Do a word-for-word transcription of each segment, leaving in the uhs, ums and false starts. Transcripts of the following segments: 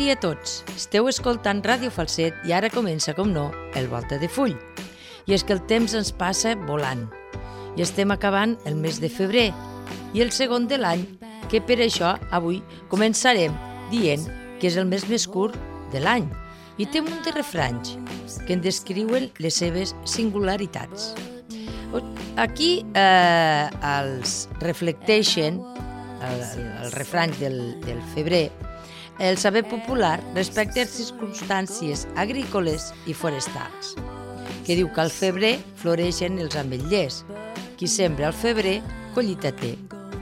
dia a tots. Esteu escoltant Ràdio Falset i ara comença, com no, el Volta de Full. I és que el temps ens passa volant. I estem acabant el mes de febrer i el segon de l'any, que per això avui començarem dient que és el mes més curt de l'any i té un munt de refranys que en descriuen les seves singularitats. Aquí eh, els reflecteixen el, el refrany del, del febrer el saber popular respecte a circumstàncies agrícoles i forestals, que diu que al febrer floreixen els ametllers. Qui sembra al febrer, collita té.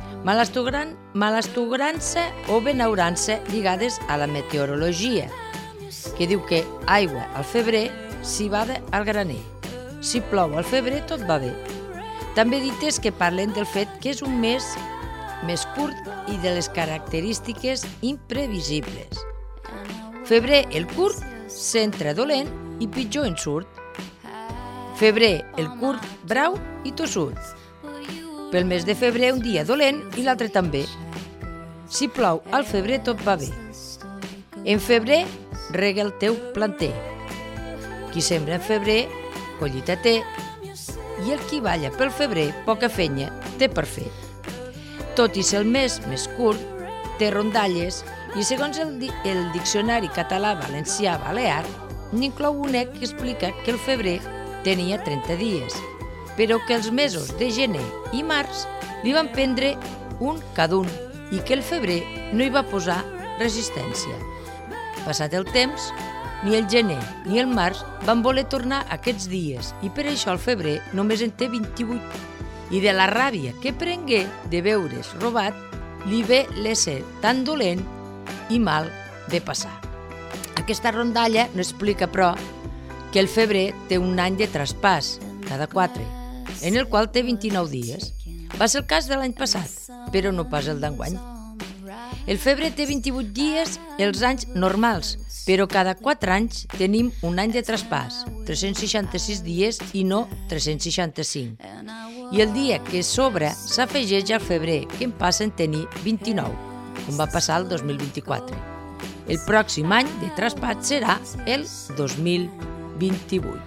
Malasturança o benaurança lligades a la meteorologia, que diu que aigua al febrer s'hi va al graner. Si plou al febrer, tot va bé. També dites que parlen del fet que és un mes més curt i de les característiques imprevisibles. Febrer, el curt, s'entra dolent i pitjor en surt. Febrer, el curt, brau i tossut. Pel mes de febrer, un dia dolent i l'altre també. Si plou al febrer, tot va bé. En febrer, rega el teu planter. Qui sembra en febrer, collita té, i el qui balla pel febrer, poca fenya té per fer. Tot i ser el mes més curt, té rondalles i segons el, di el diccionari català-valencià-balear, n'inclou un que explica que el febrer tenia trenta dies, però que els mesos de gener i març li van prendre un cada un i que el febrer no hi va posar resistència. Passat el temps, ni el gener ni el març van voler tornar aquests dies i per això el febrer només en té vint-i-vuit. I de la ràbia que prengué de veure's robat, li ve l'ésser tan dolent i mal de passar. Aquesta rondalla no explica, però, que el febrer té un any de traspàs, cada quatre, en el qual té vint-i-nou dies. Va ser el cas de l'any passat, però no pas el d'enguany. El febrer té vint-i-vuit dies els anys normals, però cada quatre anys tenim un any de traspàs, tres-cents seixanta-sis dies i no tres-cents seixanta-cinc. I el dia que sobra s'afegeix al febrer, que en passen a tenir vint-i-nou, com va passar el dos mil vint-i-quatre. El pròxim any de traspàs serà el dos mil vint-i-vuit.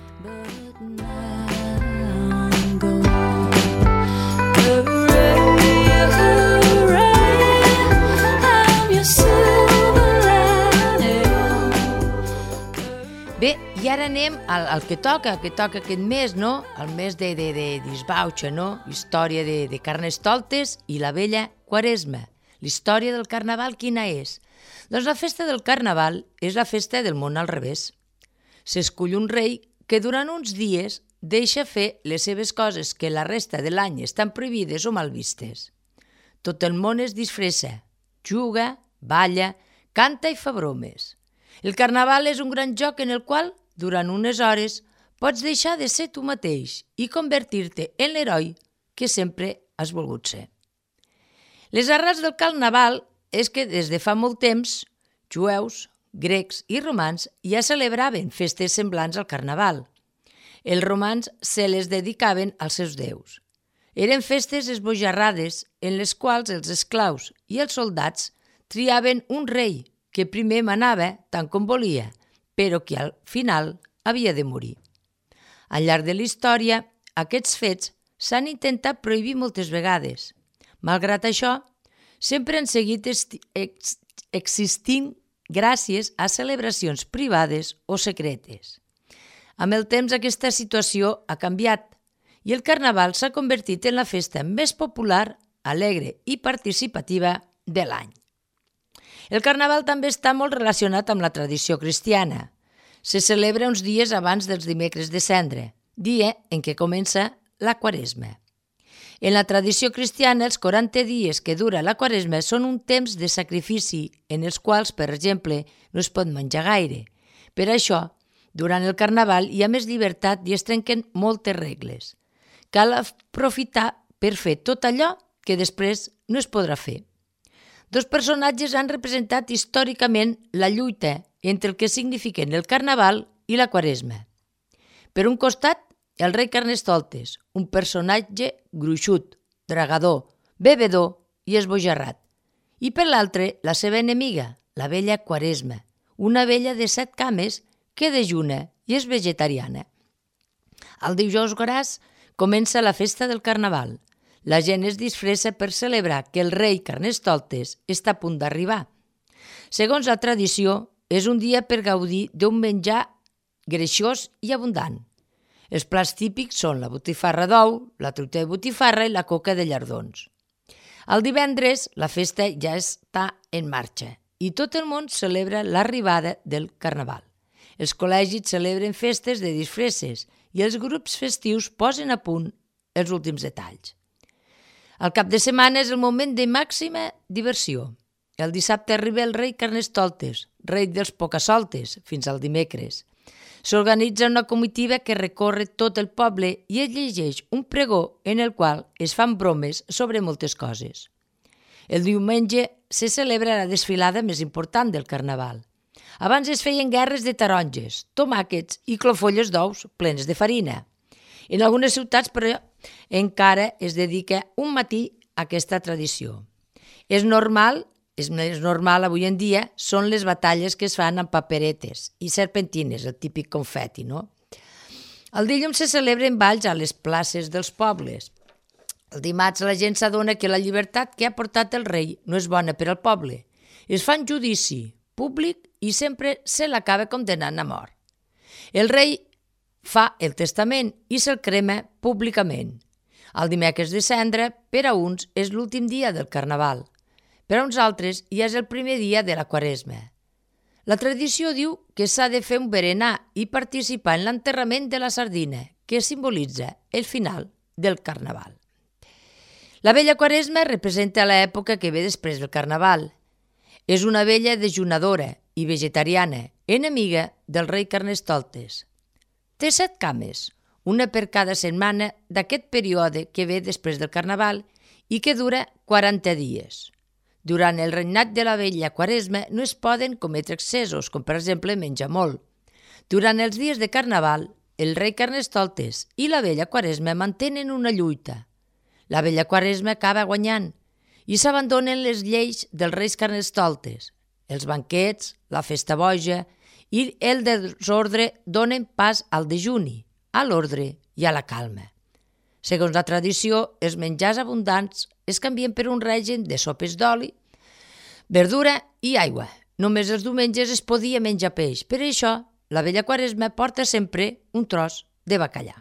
Bé, i ara anem al, al que toca, que toca aquest mes, no? El mes de, de, de disbauxa, no? Història de, de Carnestoltes i la vella Quaresma. L'història del Carnaval quina és? Doncs la festa del Carnaval és la festa del món al revés. S'escull un rei que durant uns dies deixa fer les seves coses que la resta de l'any estan prohibides o mal vistes. Tot el món es disfressa, juga, balla, canta i fa bromes. El Carnaval és un gran joc en el qual, durant unes hores, pots deixar de ser tu mateix i convertir-te en l'heroi que sempre has volgut ser. Les arrels del Carnaval és que des de fa molt temps, jueus, grecs i romans ja celebraven festes semblants al Carnaval. Els romans se les dedicaven als seus déus. Eren festes esbojarrades en les quals els esclaus i els soldats triaven un rei que primer manava tant com volia, però que al final havia de morir. Al llarg de la història, aquests fets s'han intentat prohibir moltes vegades. Malgrat això, sempre han seguit ex existint gràcies a celebracions privades o secretes. Amb el temps aquesta situació ha canviat i el Carnaval s'ha convertit en la festa més popular, alegre i participativa de l'any. El Carnaval també està molt relacionat amb la tradició cristiana. Se celebra uns dies abans dels dimecres de Cendre, dia en què comença la Quaresma. En la tradició cristiana, els quaranta dies que dura la Quaresma són un temps de sacrifici en els quals, per exemple, no es pot menjar gaire. Per això, durant el Carnaval hi ha més llibertat i es trenquen moltes regles. Cal aprofitar per fer tot allò que després no es podrà fer. Dos personatges han representat històricament la lluita entre el que signifiquen el Carnaval i la Quaresma. Per un costat, el rei Carnestoltes, un personatge gruixut, dragador, bevedor i esbojarrat. I per l'altre, la seva enemiga, la vella Quaresma, una vella de set cames que dejuna i és vegetariana. El dijous gras comença la festa del Carnaval. La gent es disfressa per celebrar que el rei Carnestoltes està a punt d'arribar. Segons la tradició, és un dia per gaudir d'un menjar greixós i abundant. Els plats típics són la botifarra d'ou, la truita de botifarra i la coca de llardons. El divendres la festa ja està en marxa i tot el món celebra l'arribada del Carnaval. Els col·legis celebren festes de disfresses i els grups festius posen a punt els últims detalls. El cap de setmana és el moment de màxima diversió. El dissabte arriba el rei Carnestoltes, rei dels pocasoltes, fins al dimecres. S'organitza una comitiva que recorre tot el poble i es llegeix un pregó en el qual es fan bromes sobre moltes coses. El diumenge se celebra la desfilada més important del Carnaval. Abans es feien guerres de taronges, tomàquets i clofolles d'ous plenes de farina. En algunes ciutats, però, encara es dedica un matí a aquesta tradició. És normal És més normal avui en dia són les batalles que es fan amb paperetes i serpentines, el típic confeti, no? El dilluns se celebren balls a les places dels pobles. El dimarts la gent s'adona que la llibertat que ha portat el rei no és bona per al poble. Es fa un judici públic i sempre se l'acaba condemnant a mort. El rei fa el testament i se'l crema públicament. El dimecres de cendra, per a uns, és l'últim dia del Carnaval. Per a uns altres ja és el primer dia de la Quaresma. La tradició diu que s'ha de fer un berenar i participar en l'enterrament de la sardina, que simbolitza el final del Carnaval. La vella Quaresma representa l'època que ve després del Carnaval. És una vella dejunadora i vegetariana, enemiga del rei Carnestoltes. Té set cames, una per cada setmana d'aquest període que ve després del Carnaval i que dura quaranta dies. Durant el regnat de la vella Quaresma no es poden cometre excessos, com per exemple menjar molt. Durant els dies de Carnaval, el rei Carnestoltes i la vella Quaresma mantenen una lluita. La vella Quaresma acaba guanyant i s'abandonen les lleis dels reis Carnestoltes. Els banquets, la festa boja i el desordre donen pas al dejuni, a l'ordre i a la calma. Segons la tradició, els menjars abundants es canvien per un règim de sopes d'oli, verdura i aigua. Només els diumenges es podia menjar peix. Per això, la vella Quaresma porta sempre un tros de bacallà.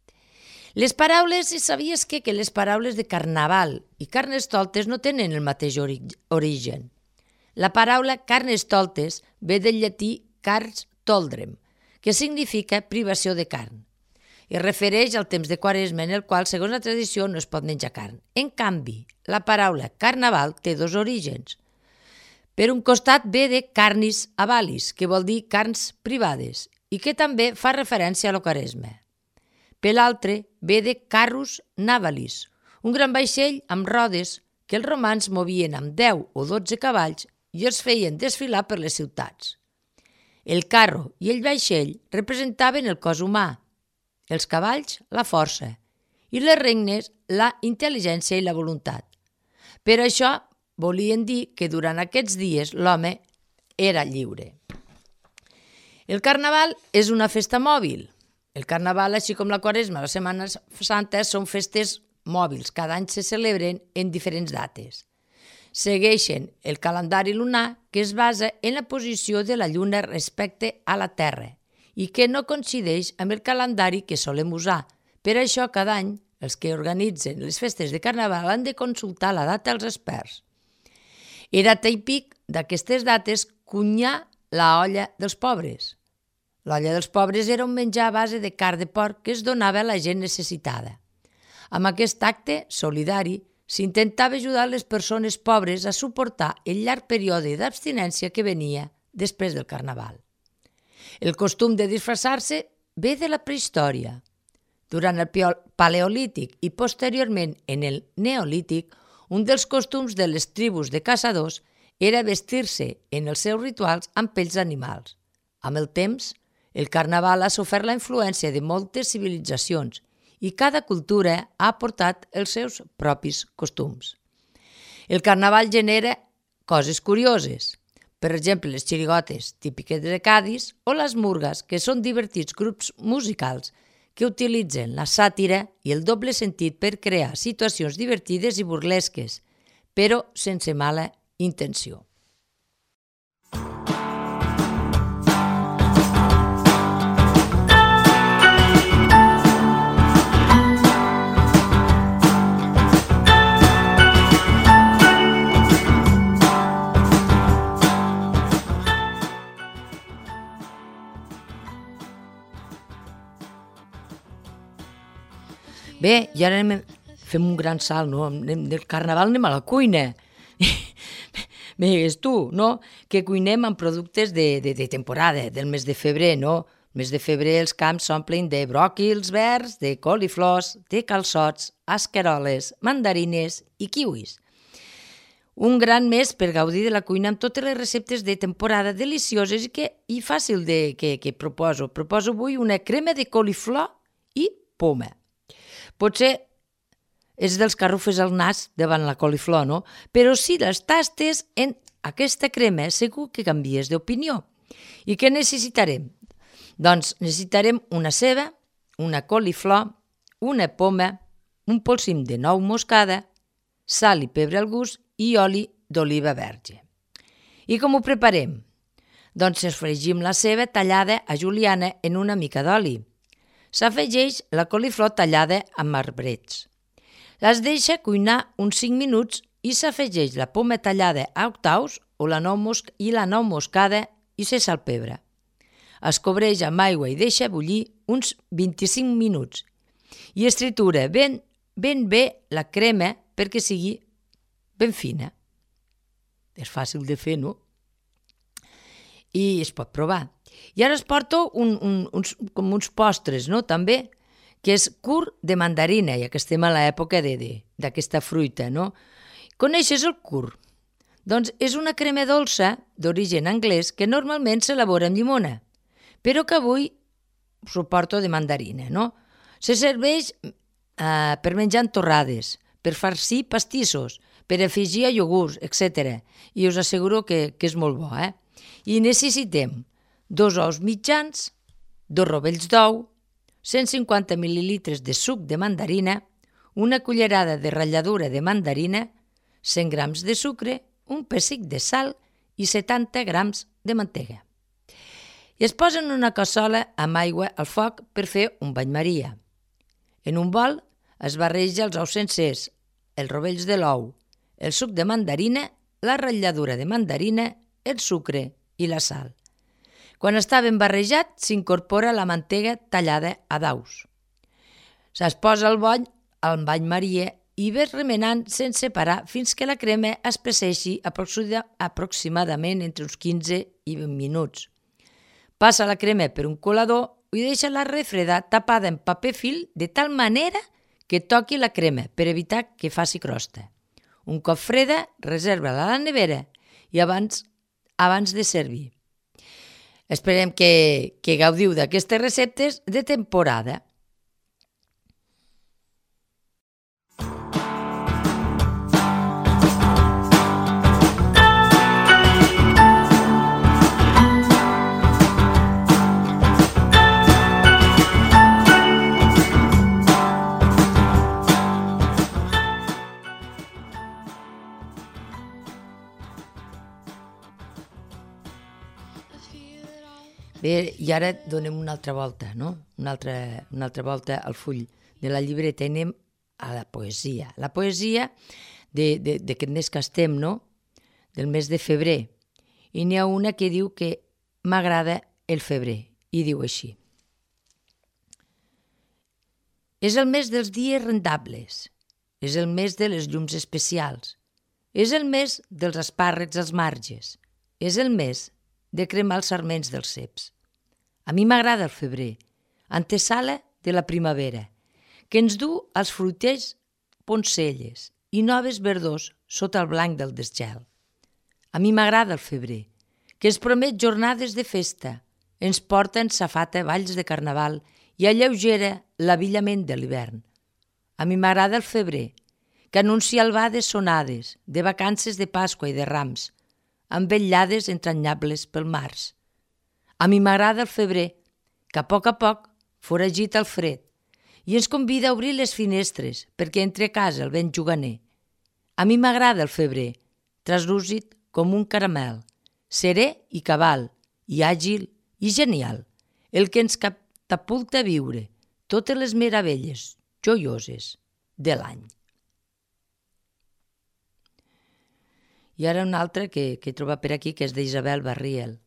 Les paraules, sabies que, que les paraules de Carnaval i Carnestoltes no tenen el mateix ori origen? La paraula Carnestoltes ve del llatí cars toldrem, que significa privació de carn. Es refereix al temps de Quaresma en el qual, segons la tradició, no es pot menjar carn. En canvi, la paraula Carnaval té dos orígens. Per un costat ve de carnis avalis, que vol dir carns privades, i que també fa referència a la Quaresma. Per l'altre ve de carrus navalis, un gran vaixell amb rodes que els romans movien amb deu o dotze cavalls i els feien desfilar per les ciutats. El carro i el vaixell representaven el cos humà, els cavalls, la força, i les regnes, la intel·ligència i la voluntat. Per això volien dir que durant aquests dies l'home era lliure. El Carnaval és una festa mòbil. El Carnaval, així com la Quaresma, la Setmana Santa, són festes mòbils. Cada any se celebren en diferents dates. Segueixen el calendari lunar, que es basa en la posició de la lluna respecte a la Terra, i que no coincideix amb el calendari que solem usar. Per això, cada any, els que organitzen les festes de Carnaval han de consultar la data als experts. Era típic d'aquestes dates cunyar la olla dels pobres. L'olla dels pobres era un menjar a base de carn de porc que es donava a la gent necessitada. Amb aquest acte solidari s'intentava ajudar les persones pobres a suportar el llarg període d'abstinència que venia després del Carnaval. El costum de disfressar-se ve de la prehistòria. Durant el Paleolític i posteriorment en el Neolític, un dels costums de les tribus de caçadors era vestir-se en els seus rituals amb pells d'animals. Amb el temps, el Carnaval ha sofert la influència de moltes civilitzacions i cada cultura ha aportat els seus propis costums. El Carnaval genera coses curioses. per exemple les xirigotes típiques de Cadis o les murgues, que són divertits grups musicals que utilitzen la sàtira i el doble sentit per crear situacions divertides i burlesques, però sense mala intenció. Bé, i ara anem, fem un gran salt, no? Anem del carnaval anem a la cuina. Bé, és tu, no? Que cuinem amb productes de, de, de temporada, del mes de febrer, no? El mes de febrer els camps s'omplen de bròquils verds, de coliflors, de calçots, escaroles, mandarines i kiwis. Un gran mes per gaudir de la cuina amb totes les receptes de temporada delicioses i, que, i fàcil de, que, que proposo. Proposo avui una crema de coliflor i poma. Potser és dels que arrufes el nas davant la coliflor, no? Però si les tastes en aquesta crema, segur que canvies d'opinió. I què necessitarem? Doncs necessitarem una ceba, una coliflor, una poma, un polsim de nou moscada, sal i pebre al gust i oli d'oliva verge. I com ho preparem? Doncs esfregim la ceba tallada a juliana en una mica d'oli. S'afegeix la coliflor tallada amb arbrets. Les deixa cuinar uns cinc minuts i s'afegeix la poma tallada a octaus o la nou mosc i la nou moscada i se salpebre. Es cobreix amb aigua i deixa bullir uns vint-i-cinc minuts i es tritura ben, ben bé la crema perquè sigui ben fina. És fàcil de fer, no? I es pot provar. I ara es porto un, un, uns, com uns postres, no?, també, que és cur de mandarina, ja que estem a l'època d'aquesta fruita, no? Coneixes el cur? Doncs és una crema dolça d'origen anglès que normalment s'elabora amb llimona, però que avui s'ho porto de mandarina, no? Se serveix eh, per menjar en torrades, per farcir pastissos, per afegir a iogurts, etcètera. I us asseguro que, que és molt bo, eh? I necessitem dos ous mitjans, dos rovells d'ou, cent cinquanta mil·lilitres de suc de mandarina, una cullerada de ratlladura de mandarina, cent grams de sucre, un pessic de sal i setanta grams de mantega. I es posen una cassola amb aigua al foc per fer un bany maria. En un bol es barreja els ous sencers, els rovells de l'ou, el suc de mandarina, la ratlladura de mandarina, el sucre i la sal. Quan està ben barrejat, s'incorpora la mantega tallada a daus. Es posa el bony al bany maria i ves remenant sense parar fins que la crema espesseixi aproximadament entre uns quinze i vint minuts. Passa la crema per un colador i deixa-la refredar tapada en paper fil de tal manera que toqui la crema per evitar que faci crosta. Un cop freda, reserva-la a la nevera i abans, abans de servir. Esperem que, que gaudiu d'aquestes receptes de temporada. Bé, i ara donem una altra volta, no? Una altra, una altra volta al full de la llibreta i anem a la poesia. La poesia d'aquest mes que estem, no? Del mes de febrer. I n'hi ha una que diu que m'agrada el febrer, i diu així. És el mes dels dies rendables, és el mes de les llums especials, és el mes dels espàrrecs als marges, és el mes de cremar els sarments dels ceps. A mi m'agrada el febrer, antesala de la primavera, que ens du als fruiters poncelles i noves verdors sota el blanc del desgel. A mi m'agrada el febrer, que ens promet jornades de festa, ens porta en safata balls de carnaval i alleugera l'avillament de l'hivern. A mi m'agrada el febrer, que anuncia albades sonades, de vacances de Pasqua i de Rams. amb vetllades entranyables pel març. A mi m'agrada el febrer, que a poc a poc foragita el fred i ens convida a obrir les finestres perquè entre a casa el vent juganer. A mi m'agrada el febrer, translúcid com un caramel, serè i cabal, i àgil i genial, el que ens catapulta a viure totes les meravelles joioses de l'any. I ara una altra que, que he trobat per aquí, que és d'Isabel Barriel,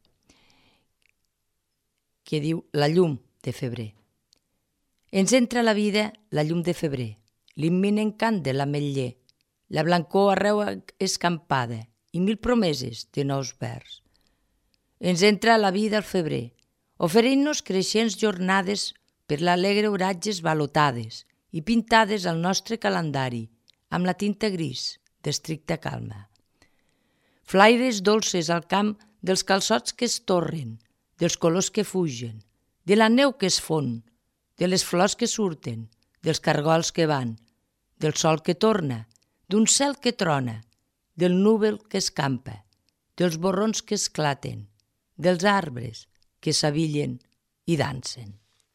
que diu La llum de febrer. Ens entra a la vida la llum de febrer, l'imminent cant de l'ametller, la blancor arreu escampada i mil promeses de nous vers. Ens entra a la vida el febrer, oferint-nos creixents jornades per l'alegre oratges balotades i pintades al nostre calendari amb la tinta gris d'estricta calma. Flaires dolces al camp dels calçots que es torren, dels colors que fugen, de la neu que es fon, de les flors que surten, dels cargols que van, del sol que torna, d'un cel que trona, del núvol que escampa, dels borrons que esclaten, dels arbres que s'avillen i dansen.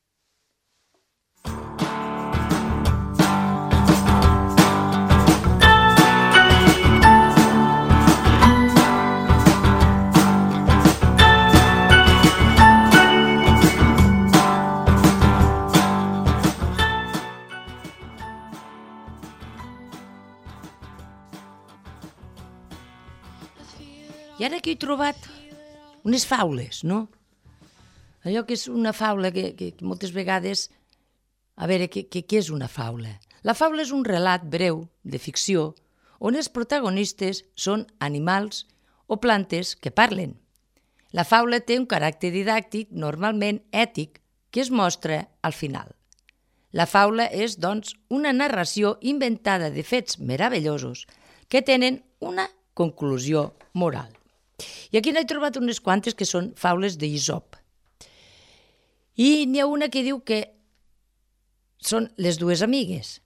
I ara aquí he trobat unes faules, no? Allò que és una faula que, que, que moltes vegades... A veure, què, què, què és una faula? La faula és un relat breu de ficció on els protagonistes són animals o plantes que parlen. La faula té un caràcter didàctic, normalment ètic, que es mostra al final. La faula és, doncs, una narració inventada de fets meravellosos que tenen una conclusió moral. I aquí n'he trobat unes quantes que són faules d'Isop. I n'hi ha una que diu que són les dues amigues.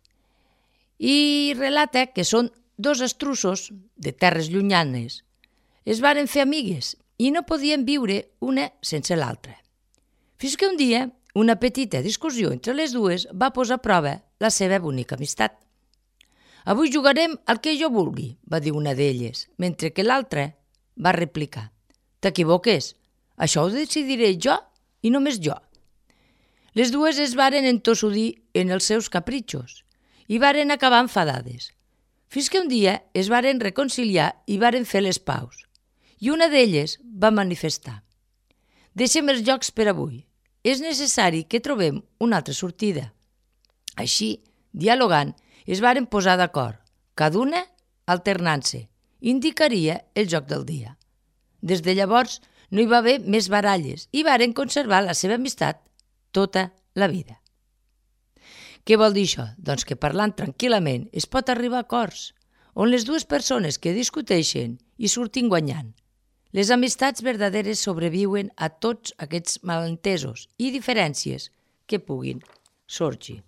I relata que són dos estruços de terres llunyanes. Es varen fer amigues i no podien viure una sense l'altra. Fins que un dia una petita discussió entre les dues va posar a prova la seva bonica amistat. «Avui jugarem al que jo vulgui», va dir una d'elles, mentre que l'altra va replicar: «T'equivoques, això ho decidiré jo i només jo». Les dues es varen entossudir en els seus capritxos i varen acabar enfadades, fins que un dia es varen reconciliar i varen fer les paus, i una d'elles va manifestar: «Deixem els jocs per avui, és necessari que trobem una altra sortida». Així, dialogant, es varen posar d'acord, cada una alternant-se, indicaria el joc del dia. Des de llavors no hi va haver més baralles i varen conservar la seva amistat tota la vida. Què vol dir això? Doncs que parlant tranquil·lament es pot arribar a acords, on les dues persones que discuteixen hi surtin guanyant. Les amistats verdaderes sobreviuen a tots aquests malentesos i diferències que puguin sorgir.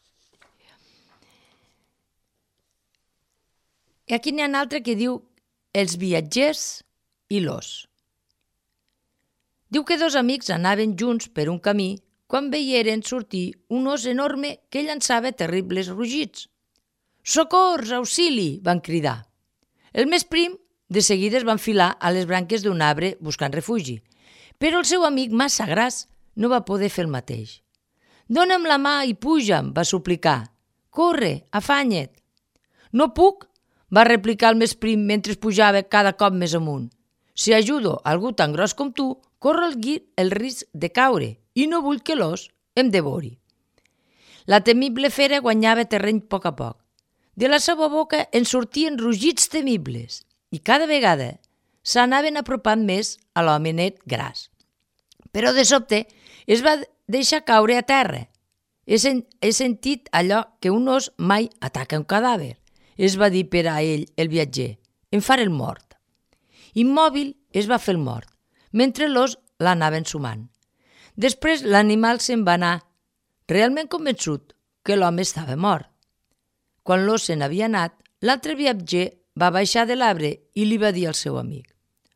I aquí n'hi ha un altre que diu Els viatgers i l'os. Diu que dos amics anaven junts per un camí quan veieren sortir un os enorme que llançava terribles rugits. «Socors, auxili!» van cridar. El més prim de seguida es va enfilar a les branques d'un arbre buscant refugi, però el seu amic massa gras no va poder fer el mateix. «Dóna'm la mà i puja'm», va suplicar. «Corre, afanya't». «No puc», va replicar el més prim mentre pujava cada cop més amunt. «Si ajudo algú tan gros com tu, corro el risc de caure i no vull que l'os em devori». La temible fera guanyava terreny a poc a poc. De la seva boca en sortien rugits temibles i cada vegada s'anaven apropant més a l'homenet gras. Però de sobte es va deixar caure a terra. He, sen he sentit allò que un os mai ataca un cadàver, es va dir per a ell el viatger. Em faré el mort. Immòbil es va fer el mort, mentre l'os l'anava ensumant. Després l'animal se'n va anar, realment convençut que l'home estava mort. Quan l'os se n'havia anat, l'altre viatger va baixar de l'arbre i li va dir al seu amic: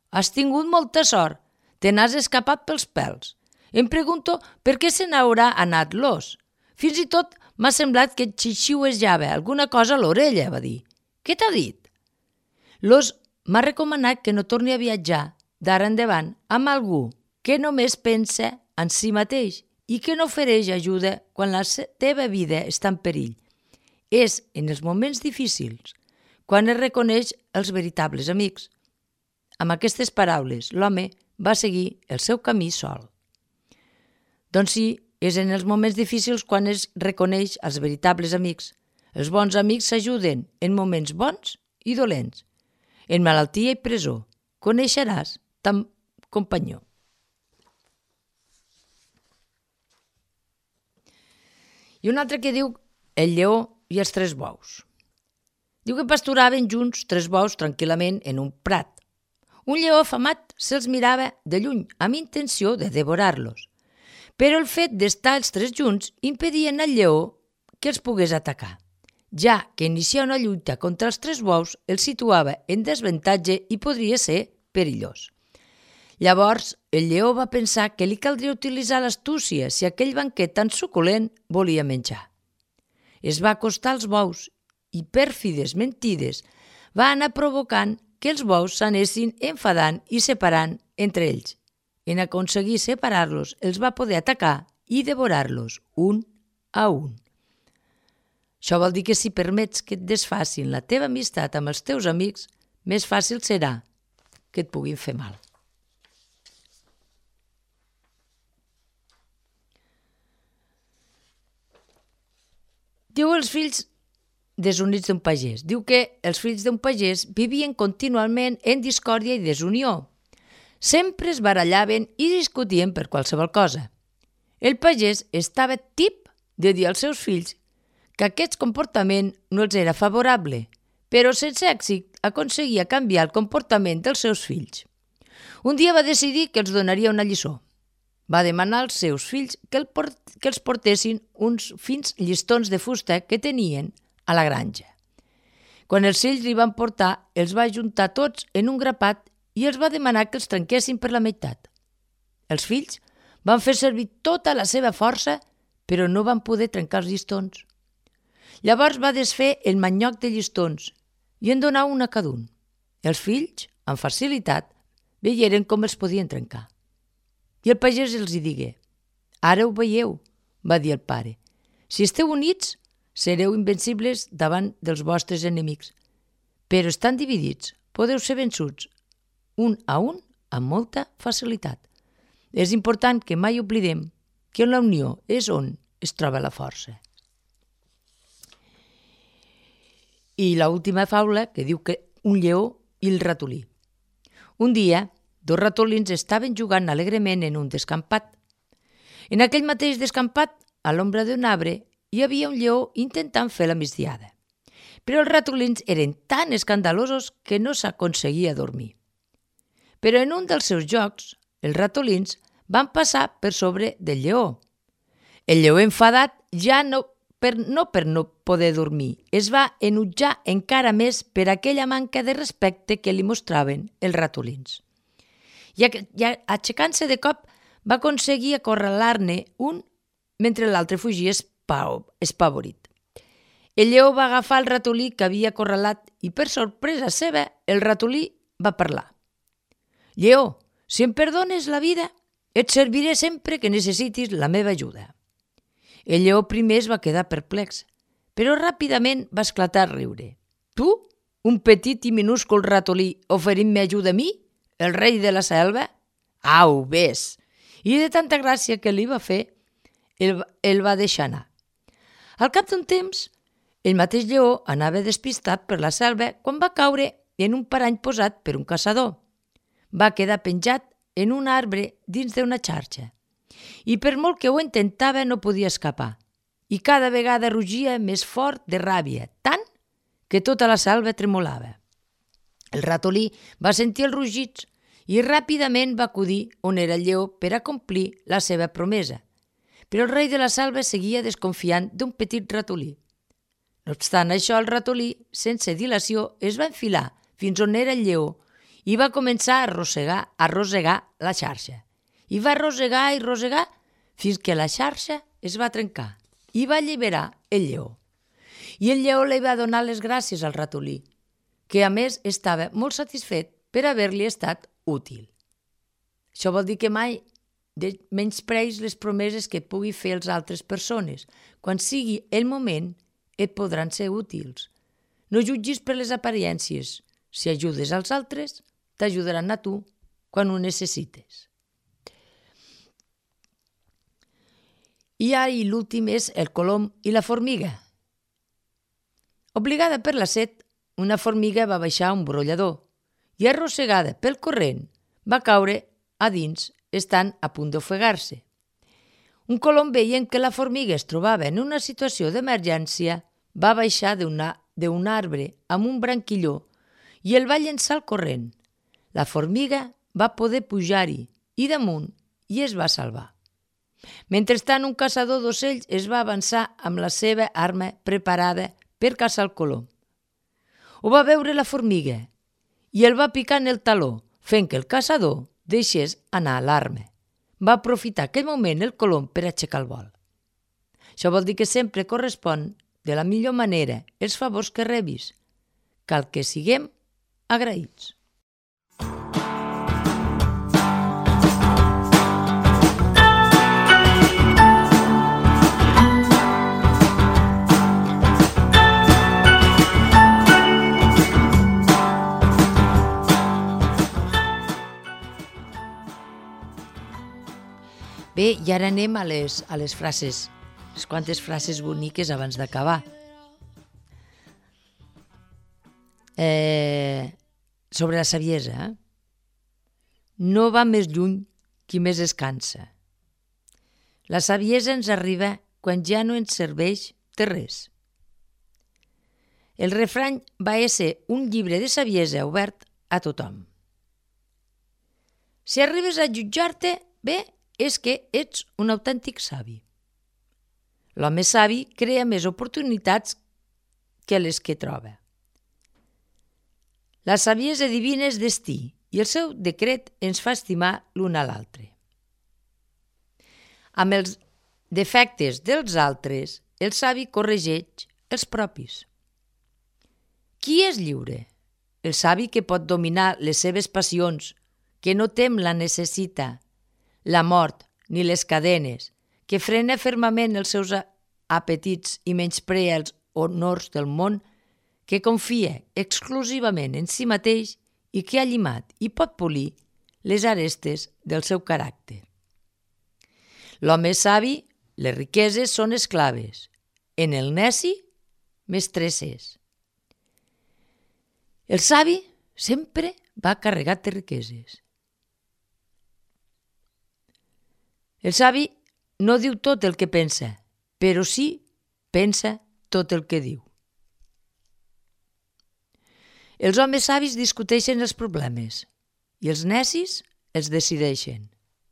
has tingut molta sort, te n'has escapat pels pèls. Em pregunto per què se n'haurà anat l'os. Fins i tot m'ha semblat que et xixiuejava alguna cosa a l'orella, va dir. Què t'ha dit? L'os m'ha recomanat que no torni a viatjar d'ara endavant amb algú que només pensa en si mateix i que no ofereix ajuda quan la teva vida està en perill. És en els moments difícils quan es reconeix els veritables amics. Amb aquestes paraules, l'home va seguir el seu camí sol. Doncs sí, és en els moments difícils quan es reconeix els veritables amics. Els bons amics s'ajuden en moments bons i dolents. En malaltia i presó coneixeràs ton companyó. I un altre que diu el lleó i els tres bous. Diu que pasturaven junts tres bous tranquil·lament en un prat. Un lleó afamat se'ls mirava de lluny amb intenció de devorar-los, però el fet d'estar els tres junts impedien al lleó que els pogués atacar, ja que iniciar una lluita contra els tres bous el situava en desavantatge i podria ser perillós. Llavors, el lleó va pensar que li caldria utilitzar l'astúcia si aquell banquet tan suculent volia menjar. Es va acostar als bous i, pèrfides mentides, va anar provocant que els bous s'anessin enfadant i separant entre ells. En aconseguir separar-los, els va poder atacar i devorar-los un a un. Això vol dir que si permets que et desfacin la teva amistat amb els teus amics, més fàcil serà que et puguin fer mal. Diu els fills desunits d'un pagès. Diu que els fills d'un pagès vivien contínuament en discòrdia i desunió. Sempre es barallaven i discutien per qualsevol cosa. El pagès estava tip de dir als seus fills que aquest comportament no els era favorable, però sense èxit aconseguia canviar el comportament dels seus fills. Un dia va decidir que els donaria una lliçó. Va demanar als seus fills que, el port que els portessin uns fins llistons de fusta que tenien a la granja. Quan els fills li van portar, els va ajuntar tots en un grapat i els va demanar que els trenquessin per la meitat. Els fills van fer servir tota la seva força, però no van poder trencar els llistons. Llavors va desfer el manyoc de llistons i en donar un a cada un. Els fills, amb facilitat, veieren com els podien trencar. I el pagès els hi digué: «Ara ho veieu», va dir el pare. «Si esteu units, sereu invencibles davant dels vostres enemics. Però estan dividits, podeu ser vençuts un a un amb molta facilitat. És important que mai oblidem que en la unió és on es troba la força». I l'última faula, que diu que un lleó i el ratolí. Un dia, dos ratolins estaven jugant alegrement en un descampat. En aquell mateix descampat, a l'ombra d'un arbre, hi havia un lleó intentant fer la migdiada. Però els ratolins eren tan escandalosos que no s'aconseguia dormir. Però en un dels seus jocs, els ratolins van passar per sobre del lleó. El lleó enfadat, ja no per, no per no poder dormir, es va enutjar encara més per aquella manca de respecte que li mostraven els ratolins. I aixecant-se de cop va aconseguir acorralar-ne un mentre l'altre fugia espavorit. El lleó va agafar el ratolí que havia acorralat i, per sorpresa seva, el ratolí va parlar. «Lleó, si em perdones la vida, et serviré sempre que necessitis la meva ajuda». El lleó primer es va quedar perplex, però ràpidament va esclatar a riure. «Tu, un petit i minúscul ratolí, oferint-me ajuda a mi, el rei de la selva? Au, ves!» I de tanta gràcia que li va fer, el, el va deixar anar. Al cap d'un temps, el mateix lleó anava despistat per la selva quan va caure en un parany posat per un caçador. Va quedar penjat en un arbre dins d'una xarxa i per molt que ho intentava no podia escapar i cada vegada rugia més fort de ràbia, tant que tota la selva tremolava. El ratolí va sentir els rugits i ràpidament va acudir on era el lleó per a complir la seva promesa, però el rei de la selva seguia desconfiant d'un petit ratolí. No obstant això, el ratolí, sense dilació, es va enfilar fins on era el lleó i va començar a arrossegar, a arrossegar la xarxa. I va arrossegar i arrossegar fins que la xarxa es va trencar i va alliberar el lleó. I el lleó li va donar les gràcies al ratolí, que a més estava molt satisfet per haver-li estat útil. Això vol dir que mai menyspreis les promeses que pugui fer les altres persones. Quan sigui el moment, et podran ser útils. No jutgis per les apariències. Si ajudes als altres, t'ajudaran a tu quan ho necessites. I ara l'últim és el colom i la formiga. Obligada per la set, una formiga va baixar un brollador i, arrossegada pel corrent, va caure a dins, estant a punt d'ofegar-se. Un colom, veient que la formiga es trobava en una situació d'emergència, va baixar d'un arbre amb un branquilló i el va llençar al corrent. La formiga va poder pujar-hi i damunt i es va salvar. Mentrestant, un caçador d'ocells es va avançar amb la seva arma preparada per caçar el colom. Ho va veure la formiga i el va picar en el taló, fent que el caçador deixés anar l'arma. Va aprofitar aquell moment el colom per aixecar el vol. Això vol dir que sempre correspon de la millor manera els favors que rebis. Cal que siguem agraïts. Bé, i ara anem a les, a les frases, les quantes frases boniques abans d'acabar. Eh, sobre la saviesa, eh? No va més lluny qui més es cansa. La saviesa ens arriba quan ja no ens serveix de res. El refrany va ésser un llibre de saviesa obert a tothom. Si arribes a jutjar-te, bé, és que ets un autèntic savi. L'home savi crea més oportunitats que les que troba. La saviesa divina és destí i el seu decret ens fa estimar l'un a l'altre. Amb els defectes dels altres, el savi corregeix els propis. Qui és lliure? El savi que pot dominar les seves passions, que no tem la necessita, la mort ni les cadenes, que frena fermament els seus apetits i menysprea els honors del món, que confia exclusivament en si mateix i que ha llimat i pot polir les arestes del seu caràcter. L'home savi, les riqueses són esclaves. En el neci, mestresses. El savi sempre va carregat de riqueses. El savi no diu tot el que pensa, però sí pensa tot el que diu. Els homes savis discuteixen els problemes i els necis els decideixen.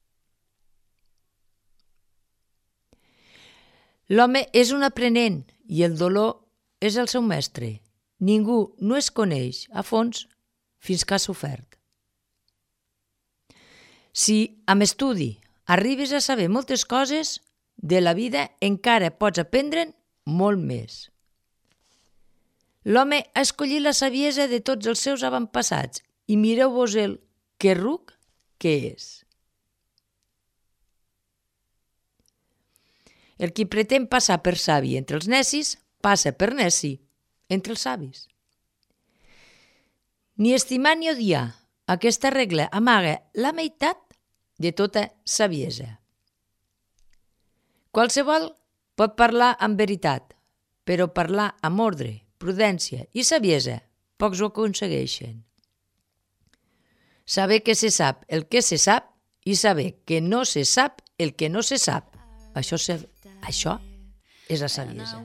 L'home és un aprenent i el dolor és el seu mestre. Ningú no es coneix a fons fins que ha sofert. Si amb estudi arribes a saber moltes coses, de la vida encara pots aprendre'n molt més. L'home ha escollit la saviesa de tots els seus avantpassats i mireu-vos-el que ruc que és. El qui pretén passar per savi entre els necis, passa per neci entre els savis. Ni estimar ni odiar, aquesta regla amaga la meitat de tota saviesa. Qualsevol pot parlar amb veritat, però parlar amb ordre, prudència i saviesa pocs ho aconsegueixen. Saber que se sap el que se sap i saber que no se sap el que no se sap. Això, se, això és la saviesa.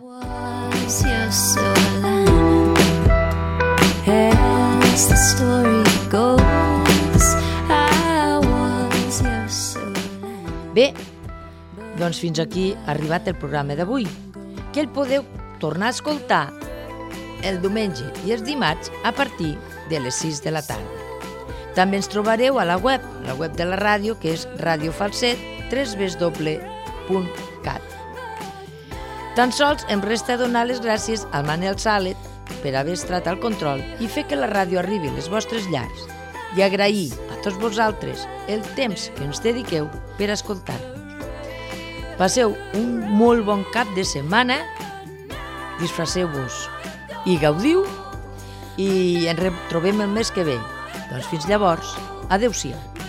Bé, doncs fins aquí ha arribat el programa d'avui, que el podeu tornar a escoltar el diumenge i els dimarts a partir de les sis de la tarda. També ens trobareu a la web, la web de la ràdio, que és Radio Falset, w w w punt cat. Tan sols em resta donar les gràcies al Manel Salet per haver estat al control i fer que la ràdio arribi a les vostres llars i agrair a tots vosaltres el temps que ens dediqueu per escoltar-nos. Passeu un molt bon cap de setmana, disfresseu-vos i gaudiu i ens retrobem el mes que ve. Doncs fins llavors, adeu-siau.